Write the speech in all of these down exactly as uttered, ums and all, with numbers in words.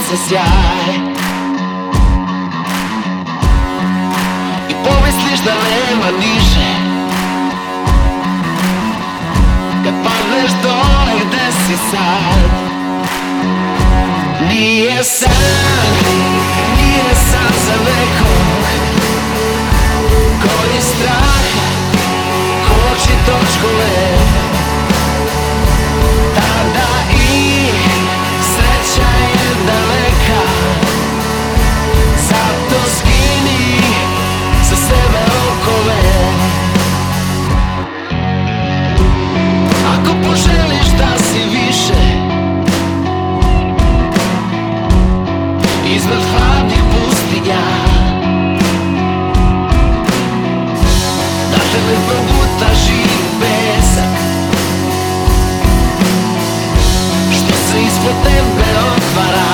sunca sjaj i pomisliš da nema niže. Kad padneš dole gde si sad, nije san, nije san za nekog koji straha koči točkove. Tada i sreća je daleka, zato skini sa sebe okove. Ako poželiš da si više iznad hladnih pustinja, da te ne probuta živ pesak što se ispod tebe otvara.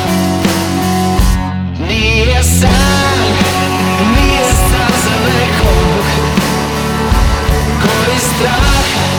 Nije san, nije san za nekog koji straha